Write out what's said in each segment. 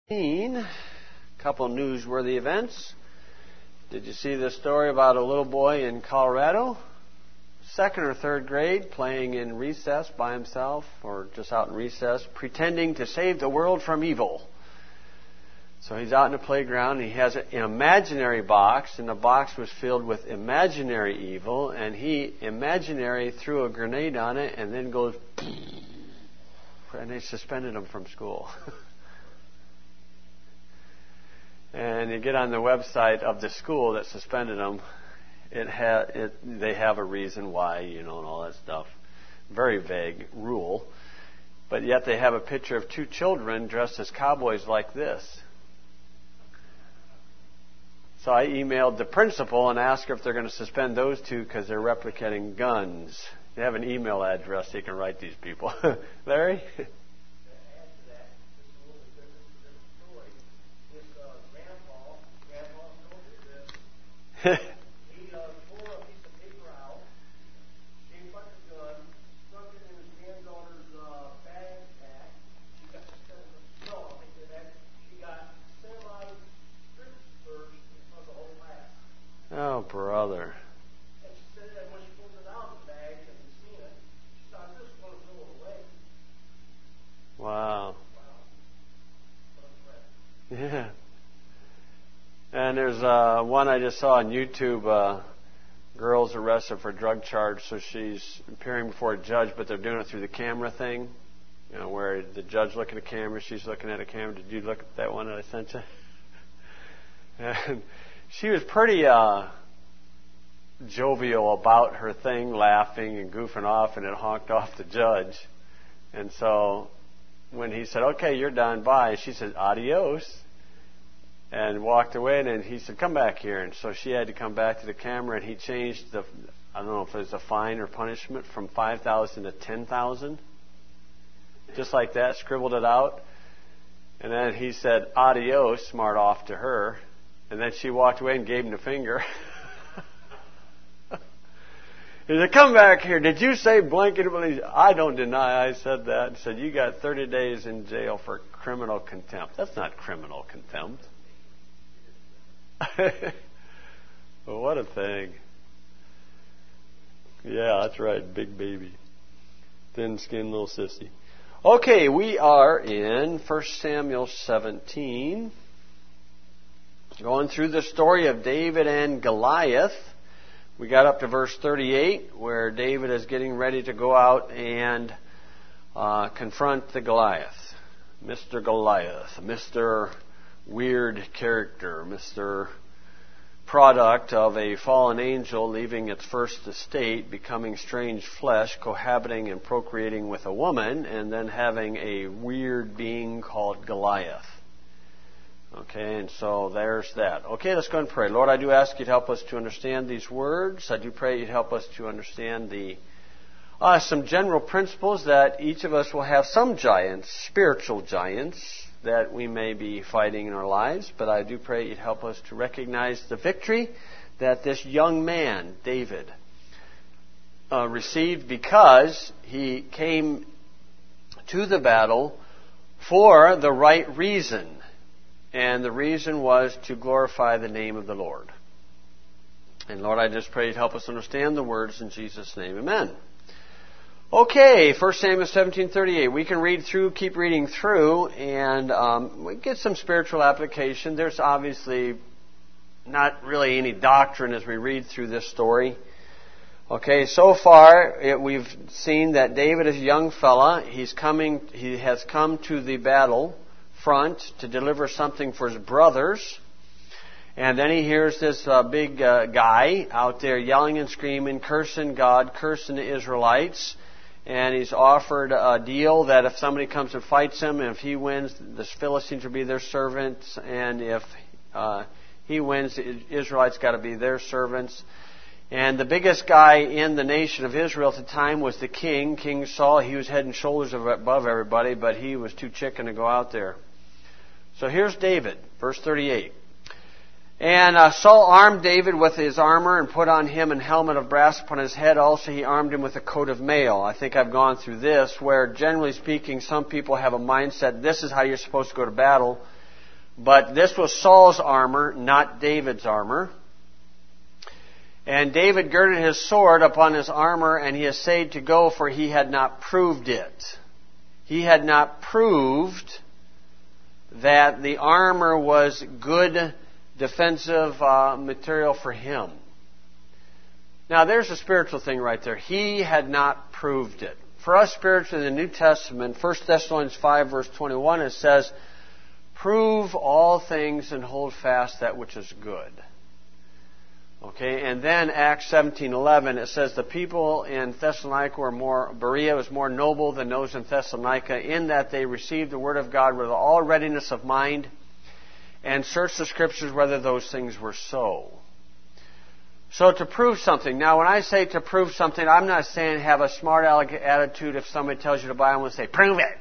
A couple newsworthy events. Did you see the story about a little boy in Colorado, second or third grade, playing in recess by himself or just out in recess, pretending to save the world from evil? So he's out in the playground, and he has an imaginary box, and the box was filled with imaginary evil, and he imaginary threw a grenade on it and then goes, and they suspended him from school. And you get on the website of the school that suspended him, they have a reason why, and all that stuff. Very vague rule. But yet they have a picture of two children dressed as cowboys like this. So I emailed the principal and asked her if they're going to suspend those two because they're replicating guns. They have an email address so you can write these people. Larry? He tore a piece of paper out, shaped like a gun, stuck it in his granddaughter's backpack. She got she got semi-strip searched in front of the whole class. Oh, brother. And she said that when she pulled it out of the bag and seen it, she thought, this is going to throw it away. Wow. What a threat. Yeah. And there's one I just saw on YouTube, girls arrested for drug charge, so she's appearing before a judge, but they're doing it through the camera thing, where the judge looking at a camera, she's looking at a camera. Did you look at that one that I sent you? And she was pretty jovial about her thing, laughing and goofing off, and it honked off the judge. And so when he said, "Okay, you're done, bye," she said, "Adios," and walked away. And then he said, "Come back here." And so she had to come back to the camera, and he changed I don't know if it was a fine or punishment from $5,000 to $10,000. Just like that, scribbled it out. And then he said, "Adios," smart off to her. And then she walked away and gave him the finger. He said, "Come back here. Did you say blanket?" "I don't deny I said that." He said, "You got 30 days in jail for criminal contempt." That's not criminal contempt. Well, what a thing. Yeah, that's right. Big baby. Thin-skinned little sissy. Okay, we are in 1 Samuel 17. Going through the story of David and Goliath. We got up to verse 38, where David is getting ready to go out and confront the Goliath. Mr. Goliath, Mr. Weird character, Mr. Product of a fallen angel leaving its first estate, becoming strange flesh, cohabiting and procreating with a woman, and then having a weird being called Goliath. Okay, and so there's that. Okay, let's go and pray. Lord, I do ask you to help us to understand these words. I do pray you'd help us to understand some general principles that each of us will have some giants, spiritual giants, that we may be fighting in our lives. But I do pray you'd help us to recognize the victory that this young man, David, received because he came to the battle for the right reason. And the reason was to glorify the name of the Lord. And Lord, I just pray you'd help us understand the words in Jesus' name. Amen. Okay, 1 Samuel 17:38. We can read through, keep reading through, and we get some spiritual application. There's obviously not really any doctrine as we read through this story. Okay, so far we've seen that David is a young fella. He has come to the battle front to deliver something for his brothers. And then he hears this big guy out there yelling and screaming, cursing God, cursing the Israelites. And he's offered a deal that if somebody comes and fights him, and if he wins, the Philistines will be their servants. And if he wins, the Israelites got to be their servants. And the biggest guy in the nation of Israel at the time was the king, King Saul. He was head and shoulders above everybody, but he was too chicken to go out there. So here's David, verse 38. And Saul armed David with his armor and put on him an helmet of brass upon his head. Also he armed him with a coat of mail. I think I've gone through this, where generally speaking, some people have a mindset, this is how you're supposed to go to battle. But this was Saul's armor, not David's armor. And David girded his sword upon his armor, and he essayed to go, for he had not proved it. He had not proved that the armor was good defensive material for him. Now, there's a spiritual thing right there. He had not proved it. For us spiritually in the New Testament, 1 Thessalonians 5, verse 21, it says, "Prove all things and hold fast that which is good." Okay, and then Acts 17:11, it says, "The people in Thessalonica Berea was more noble than those in Thessalonica, in that they received the word of God with all readiness of mind, and searched the Scriptures whether those things were so." So to prove something. Now, when I say to prove something, I'm not saying have a smart aleck attitude if somebody tells you to buy them and say, "Prove it."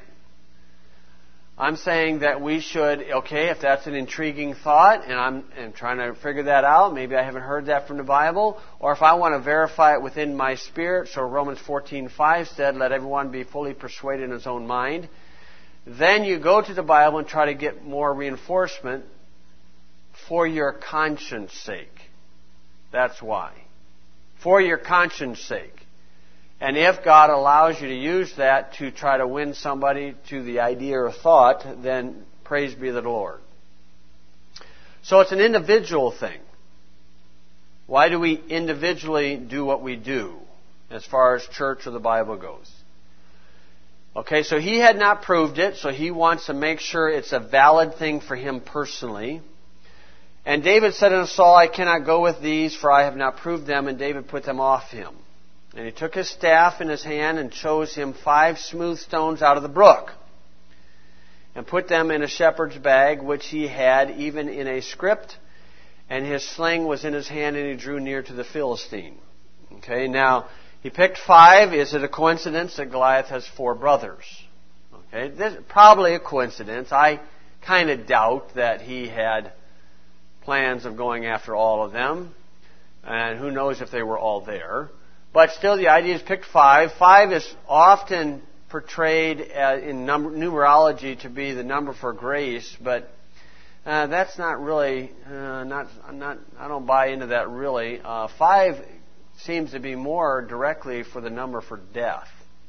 I'm saying that we should, okay, if that's an intriguing thought, and I'm trying to figure that out, maybe I haven't heard that from the Bible, or if I want to verify it within my spirit, so Romans 14:5 said, "Let everyone be fully persuaded in his own mind," then you go to the Bible and try to get more reinforcement for your conscience sake. That's why. For your conscience sake. And if God allows you to use that to try to win somebody to the idea or thought, then praise be the Lord. So it's an individual thing. Why do we individually do what we do as far as church or the Bible goes? Okay, so he had not proved it, so he wants to make sure it's a valid thing for him personally. And David said unto Saul, "I cannot go with these, for I have not proved them." And David put them off him. And he took his staff in his hand and chose him 5 smooth stones out of the brook, and put them in a shepherd's bag, which he had, even in a scrip, and his sling was in his hand, and he drew near to the Philistine. Okay, now, he picked 5. Is it a coincidence that Goliath has 4 brothers? Okay, this is probably a coincidence. I kind of doubt that he had plans of going after all of them, and who knows if they were all there. But still, the idea is pick 5. 5 is often portrayed in numerology to be the number for grace, but that's not really. I don't buy into that really. 5 seems to be more directly for the number for death.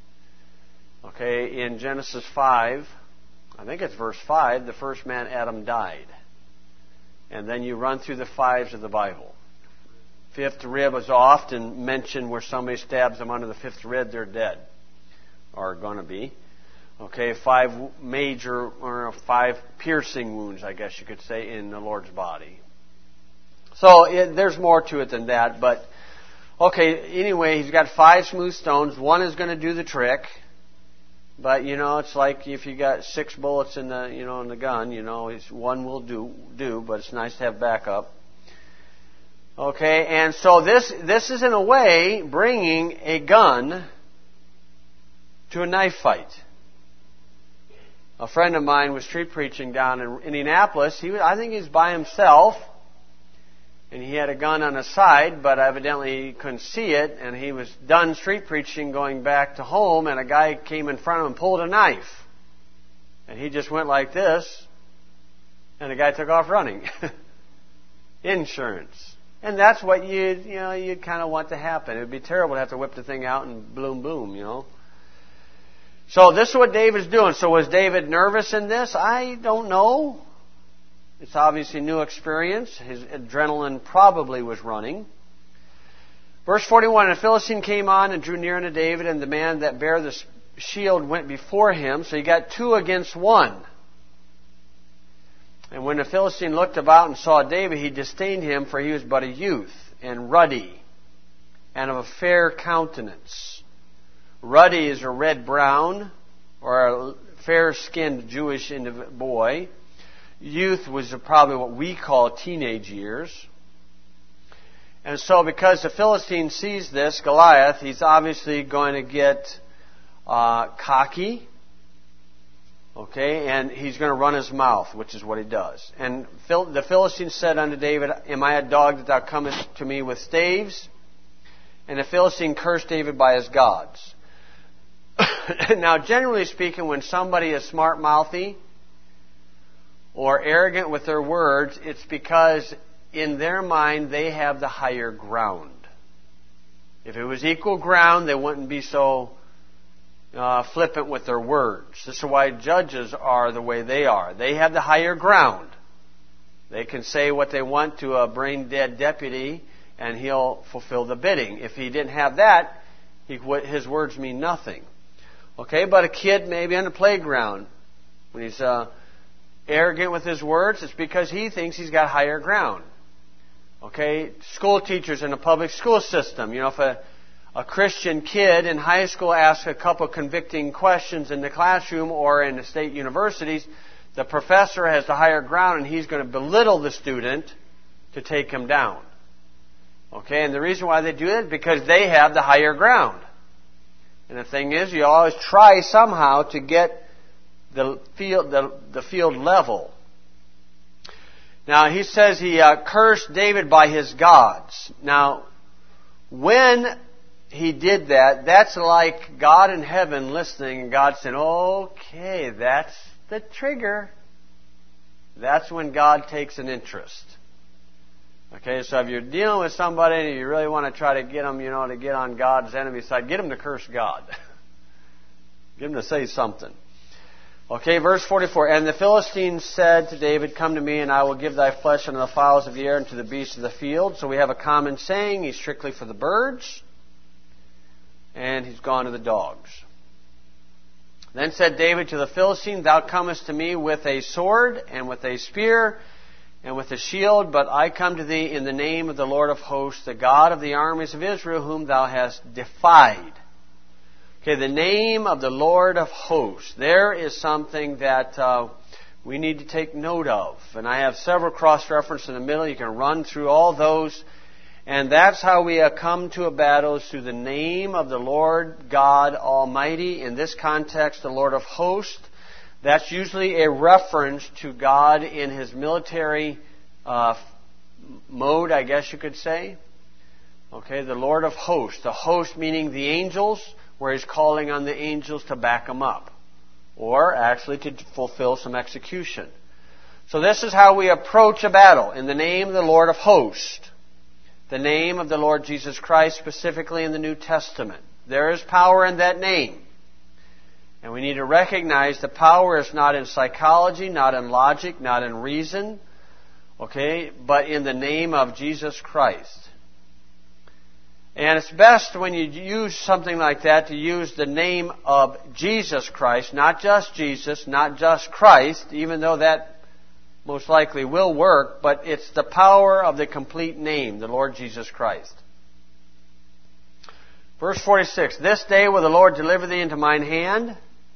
Okay, in Genesis 5, I think it's verse 5, the first man Adam died, and then you run through the 5s of the Bible. 5th rib is often mentioned where somebody stabs them under the 5th rib, they're dead. Or going to be. Okay, 5 major, or 5 piercing wounds, I guess you could say, in the Lord's body. So there's more to it than that, but okay, anyway, he's got 5 smooth stones. 1 is going to do the trick. But, it's like if you got 6 bullets in the, in the gun, 1 will do, but it's nice to have backup. Okay, and so this is in a way bringing a gun to a knife fight. A friend of mine was street preaching down in Indianapolis. I think he was by himself, and he had a gun on his side, but evidently he couldn't see it, and he was done street preaching going back to home, and a guy came in front of him and pulled a knife. And he just went like this, and the guy took off running. Insurance. And that's what you'd kind of want to happen. It would be terrible to have to whip the thing out and boom. So this is what David's doing. So was David nervous in this? I don't know. It's obviously new experience. His adrenaline probably was running. Verse 41, "And the Philistine came on and drew near unto David, and the man that bare the shield went before him." So you got 2 against 1. "And when the Philistine looked about and saw David, he disdained him, for he was but a youth, and ruddy, and of a fair countenance." Ruddy is a red-brown, or a fair-skinned Jewish boy. Youth was probably what we call teenage years. And so because the Philistine sees this, Goliath, he's obviously going to get cocky. Okay, and he's going to run his mouth, which is what he does. "And the Philistine said unto David, Am I a dog that thou comest to me with staves? And the Philistine cursed David by his gods." Now, generally speaking, when somebody is smart-mouthy, or arrogant with their words, it's because in their mind they have the higher ground. If it was equal ground, they wouldn't be so flippant with their words. This is why judges are the way they are. They have the higher ground. They can say what they want to a brain-dead deputy, and he'll fulfill the bidding. If he didn't have that, his words mean nothing. Okay, but a kid maybe on the playground, when he's arrogant with his words, it's because he thinks he's got higher ground. Okay, school teachers in a public school system. If a Christian kid in high school asks a couple convicting questions in the classroom or in the state universities, the professor has the higher ground and he's going to belittle the student to take him down. Okay, and the reason why they do it is because they have the higher ground. And the thing is, you always try somehow to get the field level. Now, he says he cursed David by his gods. Now, when he did that, that's like God in heaven listening and God saying, okay, that's the trigger. That's when God takes an interest. Okay, so if you're dealing with somebody and you really want to try to get them, to get on God's enemy side, get them to curse God. Get them to say something. Okay, verse 44. And the Philistines said to David, come to me, and I will give thy flesh unto the fowls of the air and to the beasts of the field. So we have a common saying. He's strictly for the birds, and he's gone to the dogs. Then said David to the Philistine, thou comest to me with a sword and with a spear and with a shield, but I come to thee in the name of the Lord of hosts, the God of the armies of Israel, whom thou hast defied. Okay, the name of the Lord of hosts. There is something that we need to take note of. And I have several cross-references in the middle. You can run through all those. And that's how we come to a battle, is through the name of the Lord God Almighty. In this context, the Lord of hosts. That's usually a reference to God in His military mode, I guess you could say. Okay, the Lord of hosts. The host meaning the angels, where He's calling on the angels to back Him up. Or actually to fulfill some execution. So this is how we approach a battle. In the name of the Lord of hosts. The name of the Lord Jesus Christ, specifically in the New Testament. There is power in that name. And we need to recognize the power is not in psychology, not in logic, not in reason, okay, but in the name of Jesus Christ. And it's best when you use something like that to use the name of Jesus Christ, not just Jesus, not just Christ, even though that most likely will work, but it's the power of the complete name, the Lord Jesus Christ. Verse 46, this day will the Lord deliver thee into mine hand.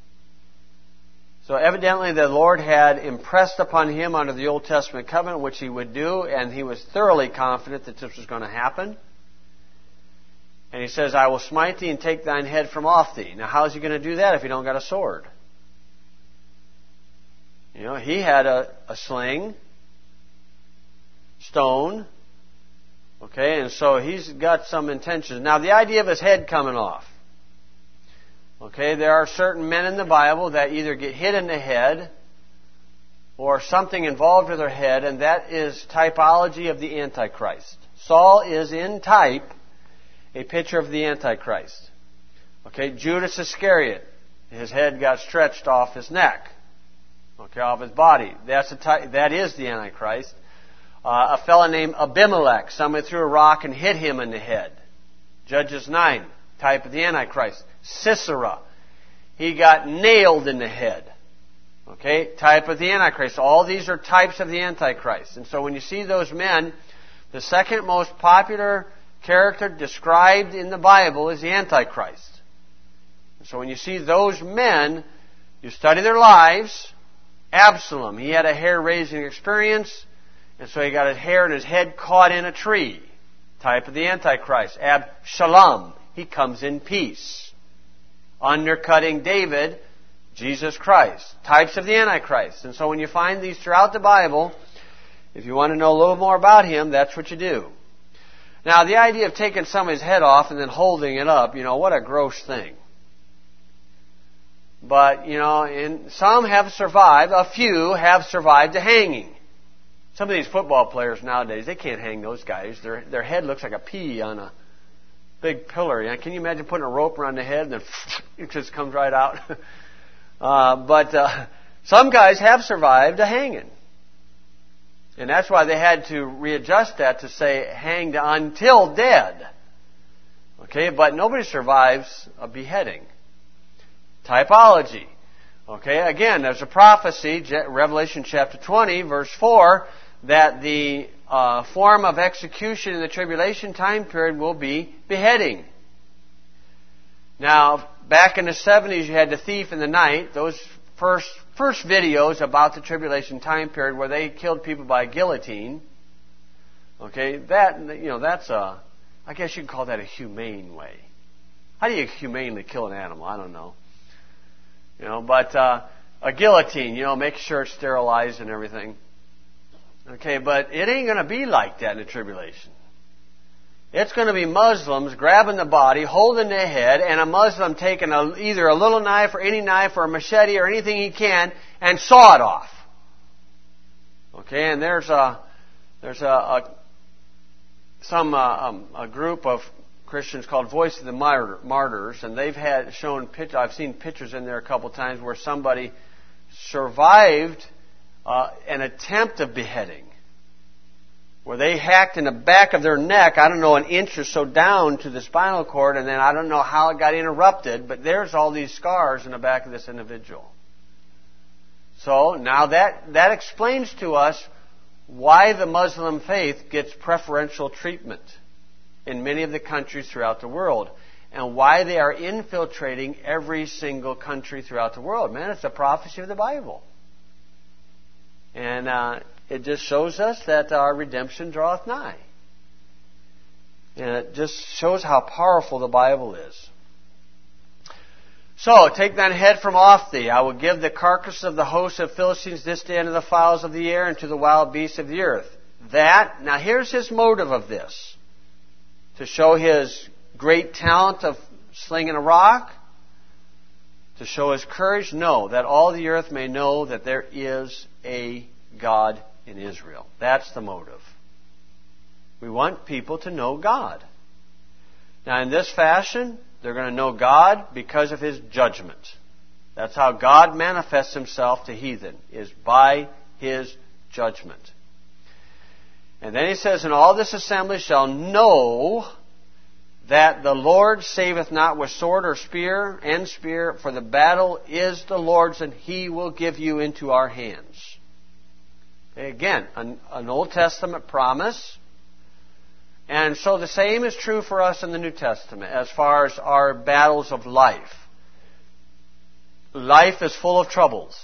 So evidently the Lord had impressed upon him under the Old Testament covenant, which He would do, and he was thoroughly confident that this was going to happen. And He says, I will smite thee and take thine head from off thee. Now how is He going to do that if He don't got a sword? He had a sling, stone, okay, and so he's got some intentions. Now, the idea of his head coming off. Okay, there are certain men in the Bible that either get hit in the head or something involved with their head, and that is typology of the Antichrist. Saul is in type a picture of the Antichrist. Okay, Judas Iscariot, his head got stretched off his neck. Okay, off his body. That is the Antichrist. A fellow named Abimelech, somebody threw a rock and hit him in the head. Judges 9, type of the Antichrist. Sisera, he got nailed in the head. Okay, type of the Antichrist. All these are types of the Antichrist. And so when you see those men, the second most popular character described in the Bible is the Antichrist. And so when you see those men, you study their lives. Absalom, he had a hair-raising experience, and so he got his hair and his head caught in a tree. Type of the Antichrist. Absalom, he comes in peace. Undercutting David, Jesus Christ. Types of the Antichrist. And so when you find these throughout the Bible, if you want to know a little more about him, that's what you do. Now, the idea of taking somebody's head off and then holding it up, what a gross thing. But, some have survived, a few have survived the hanging. Some of these football players nowadays, they can't hang those guys. Their head looks like a pea on a big pillar. Can you imagine putting a rope around the head and then it just comes right out? But some guys have survived a hanging. And that's why they had to readjust that to say hanged until dead. Okay, but nobody survives a beheading. Typology. Okay, again, there's a prophecy, Revelation chapter 20, verse 4, that the form of execution in the tribulation time period will be beheading. Now, back in the 70s, you had the thief in the night. Those first videos about the tribulation time period where they killed people by guillotine. Okay, that's I guess you can call that a humane way. How do you humanely kill an animal? I don't know. But a guillotine, make sure it's sterilized and everything. Okay, but it ain't going to be like that in the tribulation. It's going to be Muslims grabbing the body, holding their head, and a Muslim taking either a little knife or any knife or a machete or anything he can and saw it off. Okay, and there's a group of Christians called Voice of the Martyrs, and they've shown pictures. I've seen pictures in there a couple times where somebody survived an attempt of beheading, where they hacked in the back of their neck, I don't know, an inch or so down to the spinal cord, and then I don't know how it got interrupted, but there's all these scars in the back of this individual. So now that explains to us why the Muslim faith gets preferential treatment in many of the countries throughout the world, and why they are infiltrating every single country throughout the world. Man, it's a prophecy of the Bible. And it just shows us that our redemption draweth nigh. And it just shows how powerful the Bible is. So, take thine head from off thee. I will give the carcass of the host of Philistines this day unto the fowls of the air and to the wild beasts of the earth. Now here's his motive of this. To show his great talent of slinging a rock? To show his courage? No, that all the earth may know that there is a God in Israel. That's the motive. We want people to know God. Now, in this fashion, they're going to know God because of His judgment. That's how God manifests Himself to heathen, is by His judgment. And then He says, and all this assembly shall know that the Lord saveth not with sword or spear, for the battle is the Lord's, and He will give you into our hands. Again, an Old Testament promise. And so the same is true for us in the New Testament as far as our battles of life. Life is full of troubles.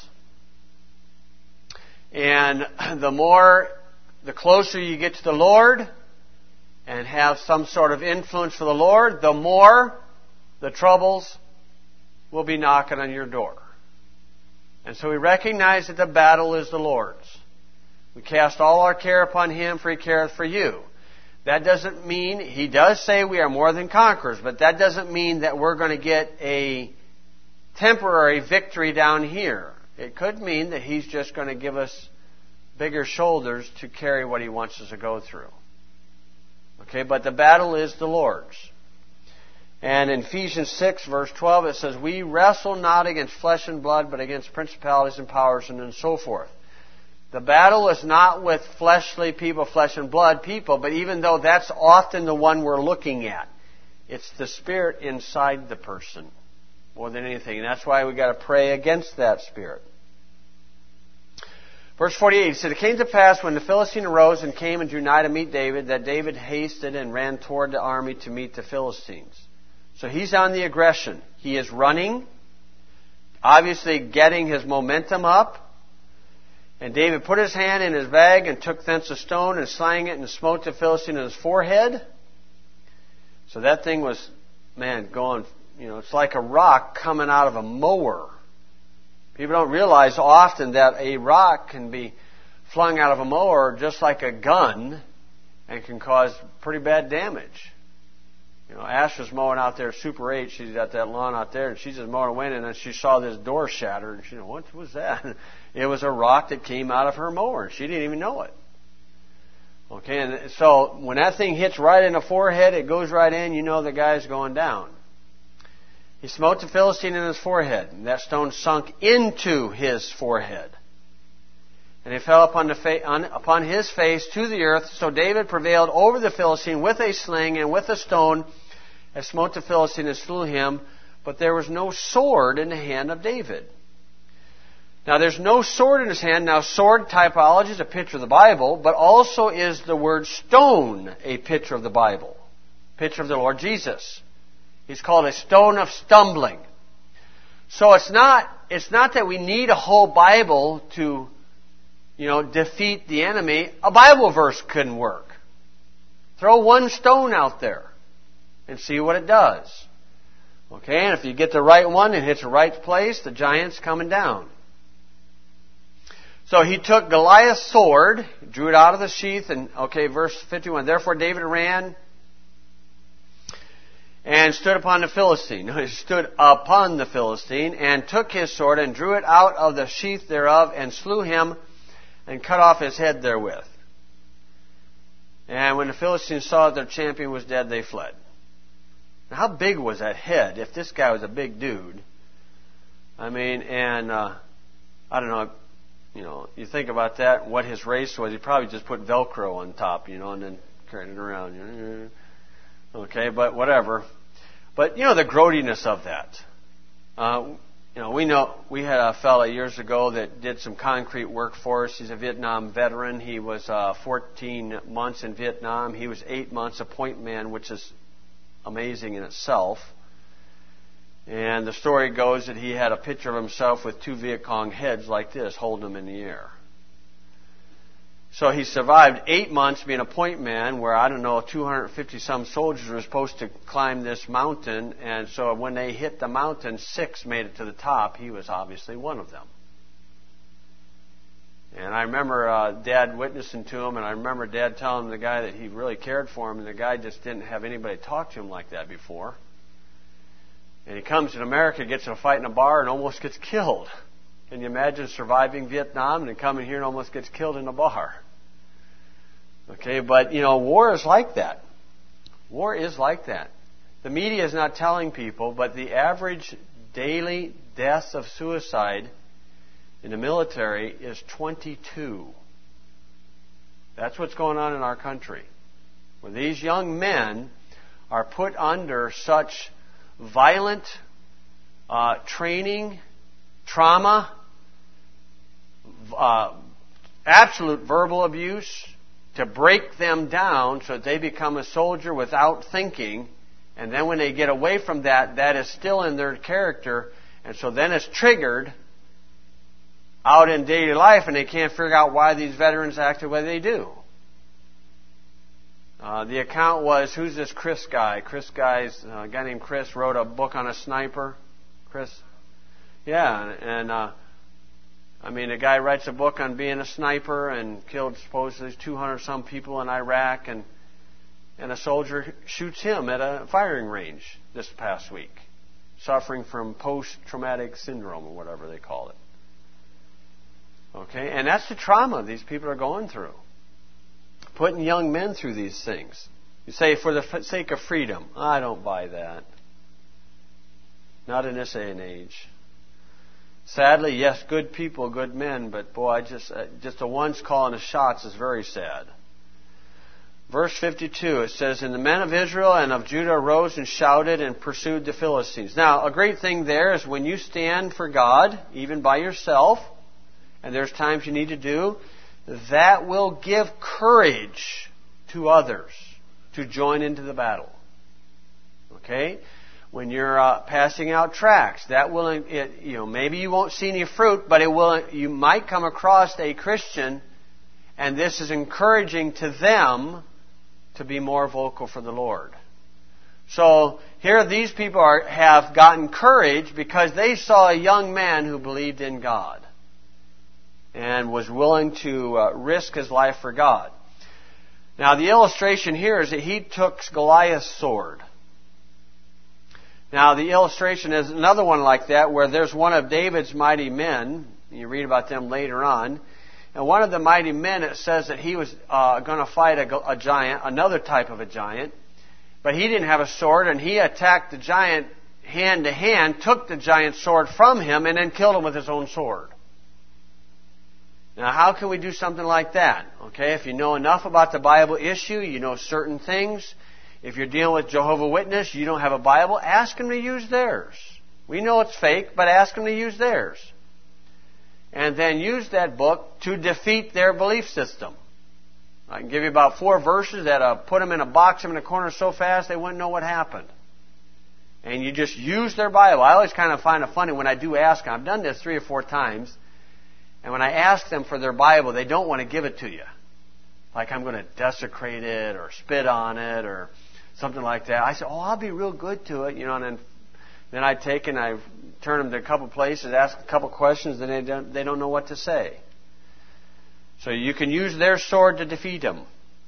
And the closer you get to the Lord and have some sort of influence for the Lord, the more the troubles will be knocking on your door. And so we recognize that the battle is the Lord's. We cast all our care upon Him, for He careth for you. That doesn't mean, He does say we are more than conquerors, but that doesn't mean that we're going to get a temporary victory down here. It could mean that He's just going to give us bigger shoulders to carry what He wants us to go through. Okay, but the battle is the Lord's. And in Ephesians 6, verse 12, it says, we wrestle not against flesh and blood, but against principalities and powers and so forth. The battle is not with fleshly people, flesh and blood people, but even though that's often the one we're looking at, it's the spirit inside the person more than anything. And that's why we've got to pray against that spirit. Verse 48, he said, it came to pass when the Philistine arose and came and drew nigh to meet David, that David hasted and ran toward the army to meet the Philistines. So he's on the aggression. He is running, obviously getting his momentum up. And David put his hand in his bag and took thence a stone and slang it and smote the Philistine in his forehead. So that thing was, going, it's like a rock coming out of a mower. People don't realize often that a rock can be flung out of a mower just like a gun and can cause pretty bad damage. Ash was mowing out there, Super 8. She's got that lawn out there, and she's just mowing away, and then she saw this door shattered, and she said, "What was that?" It was a rock that came out of her mower, and she didn't even know it. Okay, and so when that thing hits right in the forehead, it goes right in, the guy's going down. He smote the Philistine in his forehead, and that stone sunk into his forehead. And he fell upon his face to the earth. So David prevailed over the Philistine with a sling and with a stone, and smote the Philistine and slew him. But there was no sword in the hand of David. Now, there's no sword in his hand. Now, sword typology is a picture of the Bible, but also is the word stone a picture of the Bible, picture of the Lord Jesus. He's called a stone of stumbling. So it's not that we need a whole Bible to, defeat the enemy. A Bible verse couldn't work. Throw one stone out there and see what it does. Okay, and if you get the right one and hits the right place, the giant's coming down. So he took Goliath's sword, drew it out of the sheath, and, verse 51, therefore David ran and stood upon the Philistine. He stood upon the Philistine and took his sword and drew it out of the sheath thereof and slew him and cut off his head therewith. And when the Philistines saw that their champion was dead, they fled. Now, how big was that head? If this guy was a big dude, I don't know, you think about that, what his race was, he probably just put Velcro on top, and then carried it around. Okay, but whatever. But, the growdiness of that. We had a fellow years ago that did some concrete work for us. He's a Vietnam veteran. He was 14 months in Vietnam. He was 8 months a point man, which is amazing in itself. And the story goes that he had a picture of himself with 2 Viet Cong heads like this, holding them in the air. So he survived 8 months being a point man where, 250-some soldiers were supposed to climb this mountain. And so when they hit the mountain, 6 made it to the top. He was obviously one of them. And I remember Dad witnessing to him, and I remember Dad telling the guy that he really cared for him, and the guy just didn't have anybody talk to him like that before. And he comes to America, gets in a fight in a bar, and almost gets killed. Can you imagine surviving Vietnam and then coming here and almost gets killed in a bar? Okay, but, war is like that. War is like that. The media is not telling people, but the average daily deaths of suicide in the military is 22. That's what's going on in our country. Where these young men are put under such violent training, trauma, absolute verbal abuse to break them down so that they become a soldier without thinking. And then when they get away from that, that is still in their character. And so then it's triggered out in daily life, and they can't figure out why these veterans act the way they do. The account was, who's this Chris guy? A guy named Chris wrote a book on a sniper. Chris? Yeah, and a guy writes a book on being a sniper and killed supposedly 200-some people in Iraq, and a soldier shoots him at a firing range this past week, suffering from post-traumatic syndrome or whatever they call it. Okay, and that's the trauma these people are going through. Putting young men through these things. You say, for the sake of freedom. I don't buy that. Not in this day and age. Sadly, yes, good people, good men, but boy, just the ones calling the shots is very sad. Verse 52, it says, and the men of Israel and of Judah arose and shouted and pursued the Philistines. Now, a great thing there is when you stand for God, even by yourself, and there's times you need to do, that will give courage to others to join into the battle. Okay? When you're passing out tracts, that will, maybe you won't see any fruit, but you might come across a Christian, and this is encouraging to them to be more vocal for the Lord. So here these people have gotten courage because they saw a young man who believed in God and was willing to risk his life for God. Now the illustration here is that he took Goliath's sword. Now, the illustration is another one like that, where there's one of David's mighty men. You read about them later on. And one of the mighty men, it says that he was going to fight a giant, another type of a giant. But he didn't have a sword, and he attacked the giant hand to hand, took the giant's sword from him, and then killed him with his own sword. Now, how can we do something like that? Okay, if you know enough about the Bible issue, you know certain things. If you're dealing with Jehovah's Witness, you don't have a Bible, ask them to use theirs. We know it's fake, but ask them to use theirs. And then use that book to defeat their belief system. I can give you about 4 verses that put them in a box them in a corner so fast they wouldn't know what happened. And you just use their Bible. I always kind of find it funny when I do ask them. I've done this 3 or 4 times. And when I ask them for their Bible, they don't want to give it to you. Like I'm going to desecrate it or spit on it or something like that. I say, I'll be real good to it, and then I take and I turn them to a couple places, ask a couple questions, and they don't know what to say. So you can use their sword to defeat them.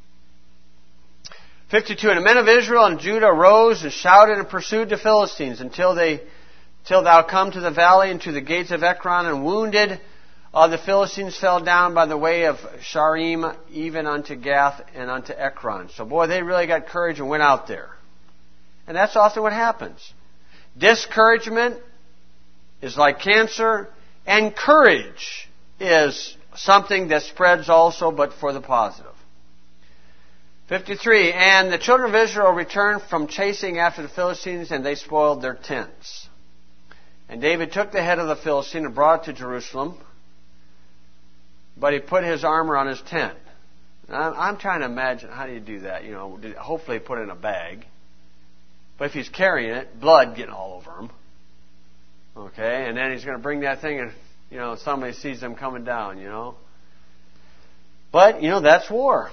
52. And the men of Israel and Judah arose and shouted and pursued the Philistines until thou come to the valley and to the gates of Ekron, and wounded the Philistines fell down by the way of Sharim, even unto Gath and unto Ekron. So boy, they really got courage and went out there. And that's often what happens. Discouragement is like cancer, and courage is something that spreads also, but for the positive. 53. And the children of Israel returned from chasing after the Philistines, and they spoiled their tents. And David took the head of the Philistine and brought it to Jerusalem, but he put his armor on his tent. Now, I'm trying to imagine, how do you do that? Hopefully put it in a bag. But if he's carrying it, blood getting all over him. Okay, and then he's going to bring that thing and, somebody sees them coming down, But, that's war.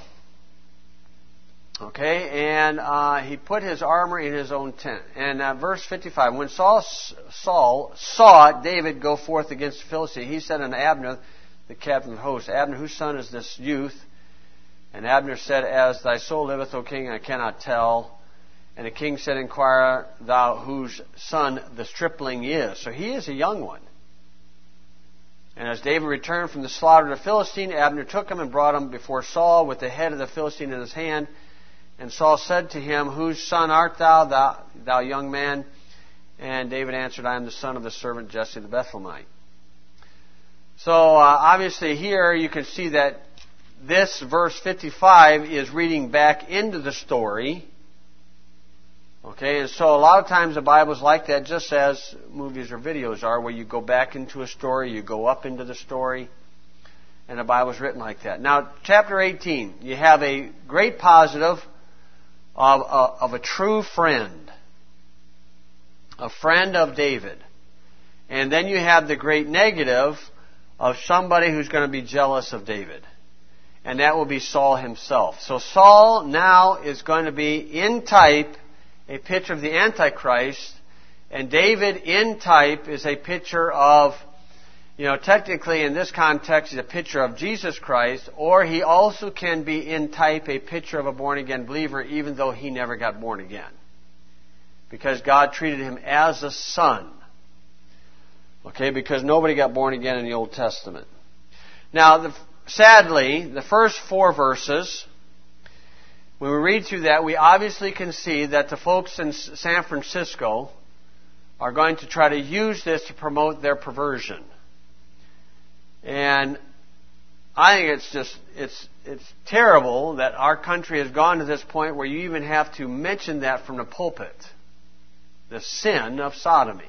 Okay, and he put his armor in his own tent. And verse 55, when Saul saw David go forth against the Philistine, he said unto Abner, the captain of the host, Abner, whose son is this youth? And Abner said, as thy soul liveth, O king, I cannot tell. And the king said, inquire thou whose son the stripling is. So he is a young one. And as David returned from the slaughter of the Philistine, Abner took him and brought him before Saul with the head of the Philistine in his hand. And Saul said to him, whose son art thou, thou young man? And David answered, I am the son of the servant Jesse the Bethlehemite. So obviously here you can see that this verse 55 is reading back into the story. Okay, and so a lot of times the Bible's like that, just as movies or videos are, where you go back into a story, you go up into the story, and the Bible's written like that. Now, chapter 18, you have a great positive of a true friend, a friend of David. And then you have the great negative of somebody who's going to be jealous of David. And that will be Saul himself. So Saul now is going to be in type a picture of the Antichrist, and David in type is a picture of, technically in this context, is a picture of Jesus Christ, or he also can be in type a picture of a born-again believer, even though he never got born again. Because God treated him as a son. Okay, because nobody got born again in the Old Testament. Now, sadly, the first 4 verses, when we read through that, we obviously can see that the folks in San Francisco are going to try to use this to promote their perversion. And I think it's terrible that our country has gone to this point where you even have to mention that from the pulpit. The sin of sodomy.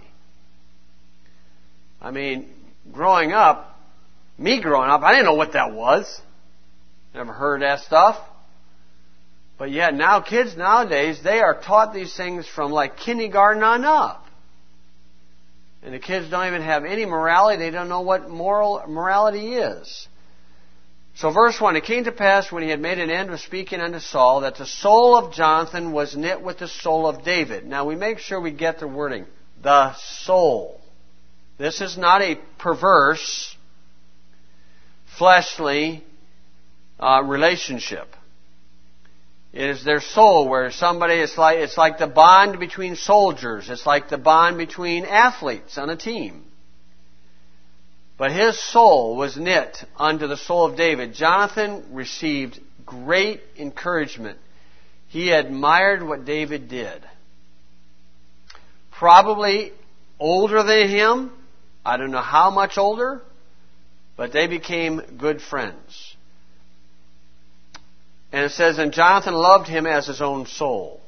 I mean, growing up, I didn't know what that was. Never heard that stuff. But yet now kids nowadays, they are taught these things from like kindergarten on up. And the kids don't even have any morality. They don't know what morality is. So verse 1, it came to pass when he had made an end of speaking unto Saul that the soul of Jonathan was knit with the soul of David. Now we make sure we get the wording. The soul. This is not a perverse, fleshly relationship. is their soul, where somebody, it's like the bond between soldiers. It's like the bond between athletes on a team. But his soul was knit unto the soul of David. Jonathan received great encouragement. He admired what David did. Probably older than him. I don't know how much older, but they became good friends. And it says, and Jonathan loved him as his own soul.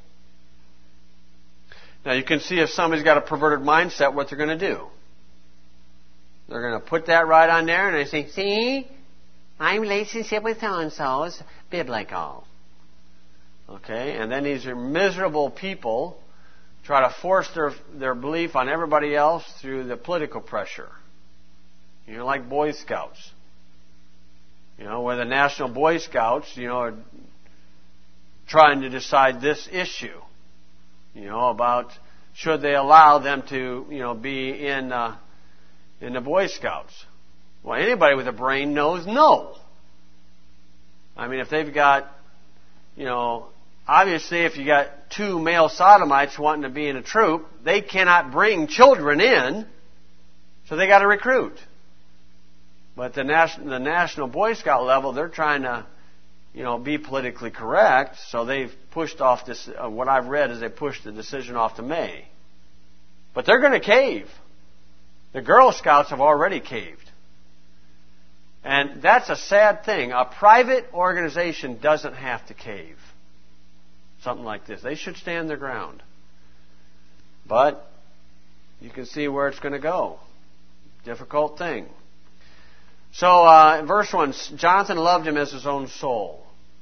Now you can see if somebody's got a perverted mindset, what they're going to do. They're going to put that right on there and they say, see, my relationship with so-and-so is biblical. Okay, and then these are miserable people try to force their belief on everybody else through the political pressure. You know, like Boy Scouts. You know, where the National Boy Scouts, are trying to decide this issue. About should they allow them to, be in the Boy Scouts. Well, anybody with a brain knows no. I mean, if they've got, obviously if you got two male sodomites wanting to be in a troop, they cannot bring children in, so they got to recruit. But the National Boy Scout level, they're trying to, be politically correct, so they've pushed off this, what I've read is they pushed the decision off to May. But they're going to cave. The Girl Scouts have already caved. And that's a sad thing. A private organization doesn't have to cave. Something like this. They should stand their ground. But you can see where it's going to go. Difficult thing. So, in verse 1, Jonathan loved him as his own soul.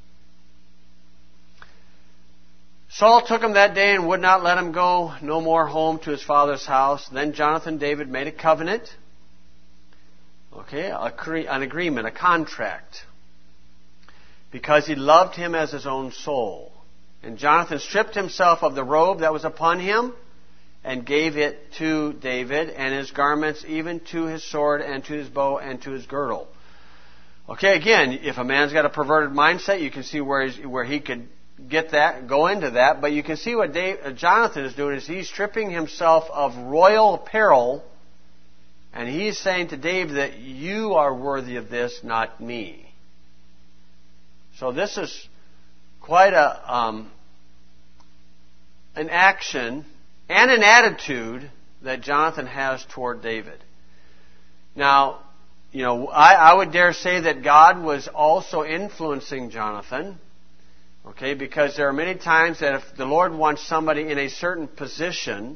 Saul took him that day and would not let him go no more home to his father's house. Then Jonathan, David made a covenant. Okay, an agreement, a contract. Because he loved him as his own soul. And Jonathan stripped himself of the robe that was upon him and gave it to David, and his garments, even to his sword and to his bow and to his girdle. Okay, again, if a man's got a perverted mindset, you can see where he could get that, go into that. But you can see what Jonathan is doing is he's stripping himself of royal apparel, and he's saying to David that you are worthy of this, not me. So this is quite an action and an attitude that Jonathan has toward David. Now, I would dare say that God was also influencing Jonathan. Okay, because there are many times that if the Lord wants somebody in a certain position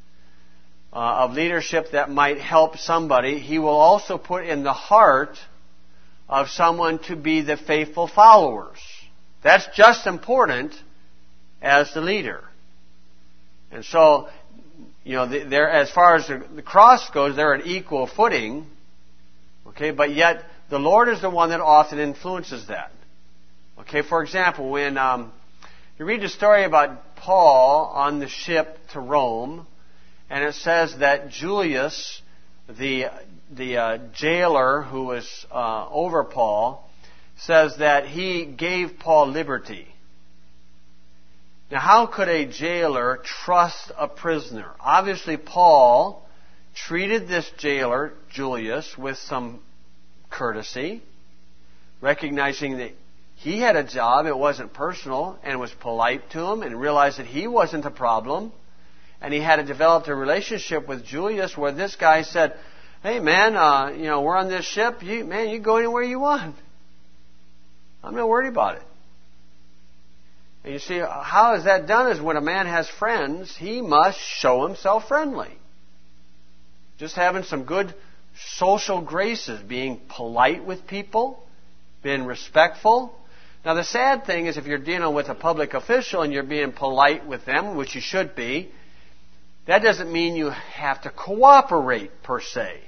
of leadership that might help somebody, He will also put in the heart of someone to be the faithful followers. That's just important as the leader. And so, they're, as far as the cross goes, they're at equal footing. Okay, but yet the Lord is the one that often influences that. Okay, for example, when you read the story about Paul on the ship to Rome, and it says that Julius, the jailer who was over Paul, says that he gave Paul liberty. Now, how could a jailer trust a prisoner? Obviously, Paul treated this jailer, Julius, with some courtesy, recognizing that he had a job, it wasn't personal, and was polite to him, and realized that he wasn't a problem. And he had developed a relationship with Julius where this guy said, hey man, we're on this ship, you go anywhere you want. I'm not worried about it. And you see, how is that done is when a man has friends, he must show himself friendly. Just having some good social graces, being polite with people, being respectful. Now the sad thing is if you're dealing with a public official and you're being polite with them, which you should be, that doesn't mean you have to cooperate per se.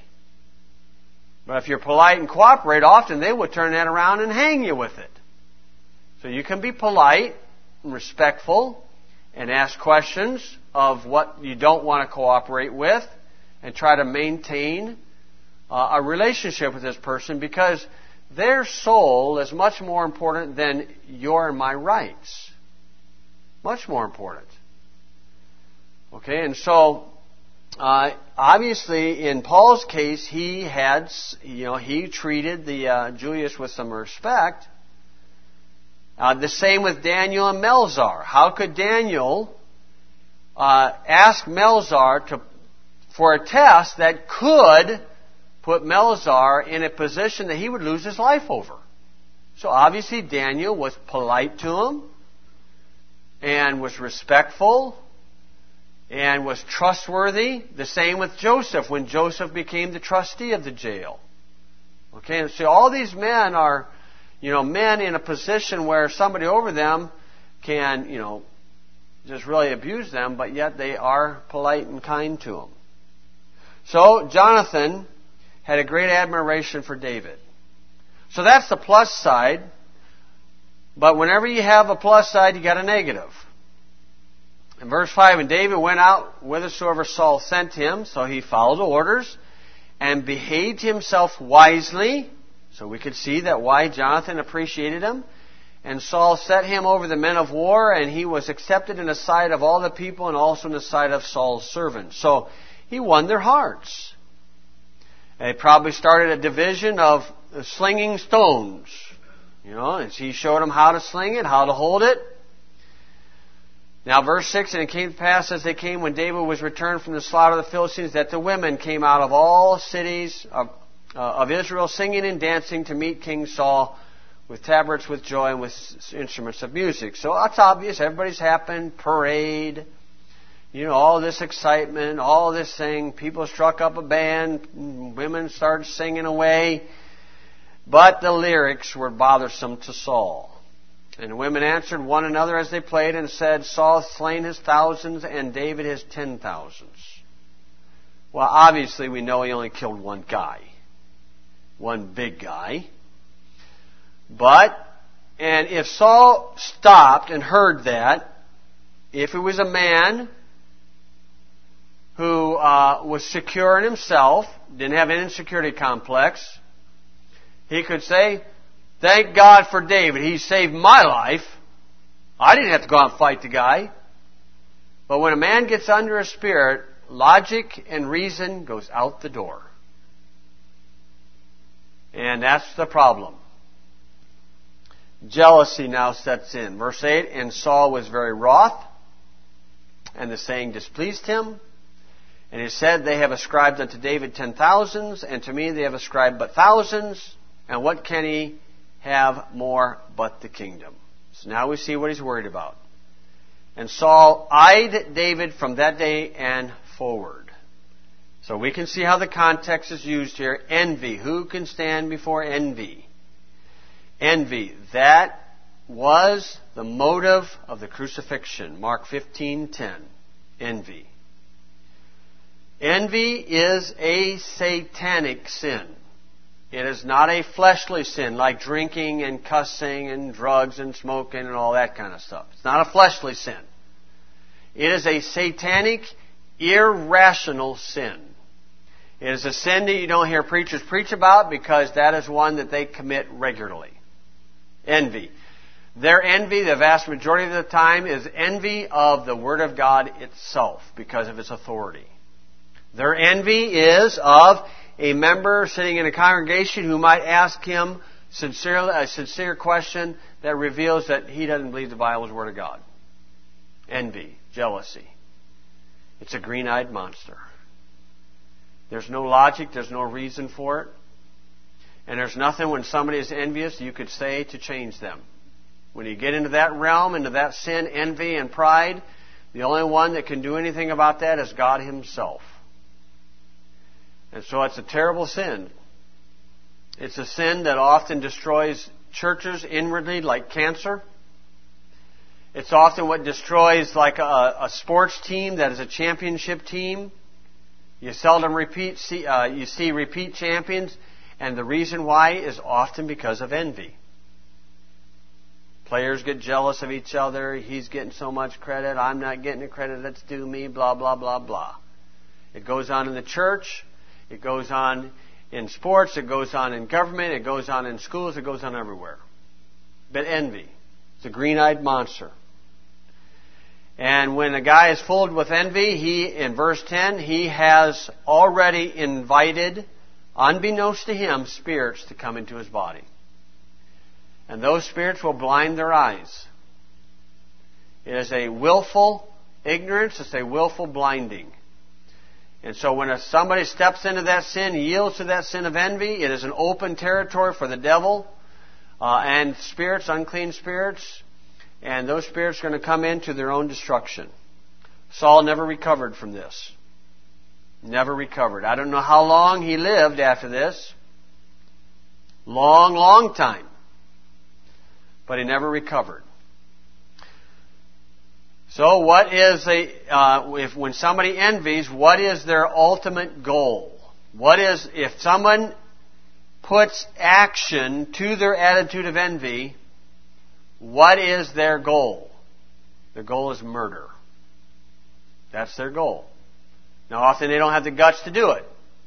But if you're polite and cooperate, often they will turn that around and hang you with it. So you can be polite and respectful and ask questions of what you don't want to cooperate with and try to maintain a relationship with this person because their soul is much more important than your and my rights. Much more important. Okay, and so obviously in Paul's case, he treated the Julius with some respect. The same with Daniel and Melzar. How could Daniel ask Melzar for a test that could put Melzar in a position that he would lose his life over? So obviously Daniel was polite to him and was respectful and was trustworthy. The same with Joseph when Joseph became the trustee of the jail. Okay, and so all these men are, men in a position where somebody over them can, just really abuse them, but yet they are polite and kind to them. So Jonathan had a great admiration for David. So that's the plus side. But whenever you have a plus side, you got a negative. In verse 5, and David went out whithersoever Saul sent him, so he followed orders, and behaved himself wisely. So we could see that why Jonathan appreciated him. And Saul set him over the men of war, and he was accepted in the sight of all the people and also in the sight of Saul's servants. So he won their hearts. And he probably started a division of slinging stones. And he showed them how to sling it, how to hold it. Now verse 6, and it came to pass as they came when David was returned from the slaughter of the Philistines that the women came out of all cities of Israel singing and dancing to meet King Saul with tabrets, with joy, and with instruments of music. So it's obvious, everybody's happened, parade, all this excitement, all this thing. People struck up a band, women started singing away. But the lyrics were bothersome to Saul. And the women answered one another as they played and said, Saul hath slain his thousands and David his 10,000s. Well, obviously we know he only killed one guy. One big guy. And if Saul stopped and heard that, if it was a man who was secure in himself, didn't have an insecurity complex, he could say, thank God for David. He saved my life. I didn't have to go out and fight the guy. But when a man gets under a spirit, logic and reason goes out the door. And that's the problem. Jealousy now sets in. Verse 8, and Saul was very wroth, and the saying displeased him. And he said, they have ascribed unto David 10,000s, and to me they have ascribed but thousands. And what can he have more but the kingdom? So now we see what he's worried about. And Saul eyed David from that day and forward. So we can see how the context is used here. Envy. Who can stand before envy? Envy. That was the motive of the crucifixion. Mark 15:10. Envy. Envy is a satanic sin. It is not a fleshly sin like drinking and cussing and drugs and smoking and all that kind of stuff. It's not a fleshly sin. It is a satanic, irrational sin. It is a sin that you don't hear preachers preach about because that is one that they commit regularly. Envy. Their envy, the vast majority of the time, is envy of the Word of God itself because of its authority. Their envy is of a member sitting in a congregation who might ask him a sincere question that reveals that he doesn't believe the Bible is the Word of God. Envy, jealousy. It's a green-eyed monster. There's no logic, there's no reason for it. And there's nothing when somebody is envious you could say to change them. When you get into that realm, into that sin, envy and pride, the only one that can do anything about that is God Himself. And so it's a terrible sin. It's a sin that often destroys churches inwardly like cancer. It's often what destroys like a sports team that is a championship team. You seldom you see repeat champions, and the reason why is often because of envy. Players get jealous of each other. He's getting so much credit. I'm not getting the credit that's due me, blah, blah, blah, blah. It goes on in the church. It goes on in sports. It goes on in government. It goes on in schools. It goes on everywhere. But envy. It's a green-eyed monster. And when a guy is filled with envy, in verse 10, he has already invited, unbeknownst to him, spirits to come into his body. And those spirits will blind their eyes. It is a willful ignorance. It's a willful blinding. And so when somebody steps into that sin, yields to that sin of envy, it is an open territory for the devil and spirits, unclean spirits. And those spirits are going to come into their own destruction. Saul never recovered from this. Never recovered. I don't know how long he lived after this. Long, long time. But he never recovered. So what is when somebody envies, what is their ultimate goal? If someone puts action to their attitude of envy, what is their goal? Their goal is murder. That's their goal. Now often they don't have the guts to do it.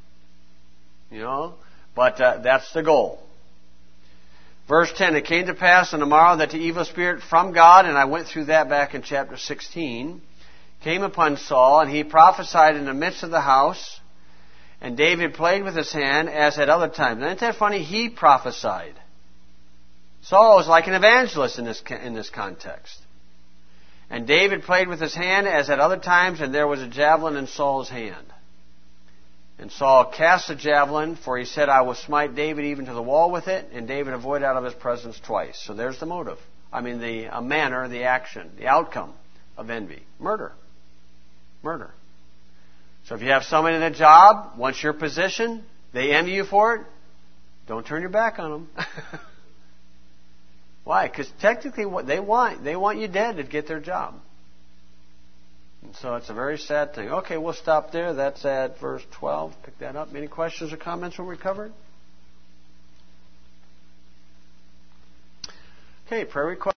But that's the goal. Verse 10, it came to pass on the morrow that the evil spirit from God, and I went through that back in chapter 16, came upon Saul, and he prophesied in the midst of the house, and David played with his hand as at other times. And isn't that funny? He prophesied. Saul was like an evangelist in this context. And David played with his hand as at other times, and there was a javelin in Saul's hand. And Saul cast the javelin, for he said, I will smite David even to the wall with it. And David avoided out of his presence twice. So there's the motive. The manner, the action, the outcome of envy. Murder. Murder. So if you have somebody in a job, wants your position, they envy you for it, don't turn your back on them. Why? Because technically what they want you dead to get their job. And so it's a very sad thing. Okay, we'll stop there. That's at verse 12. Pick that up. Any questions or comments when we covered? Okay, prayer request.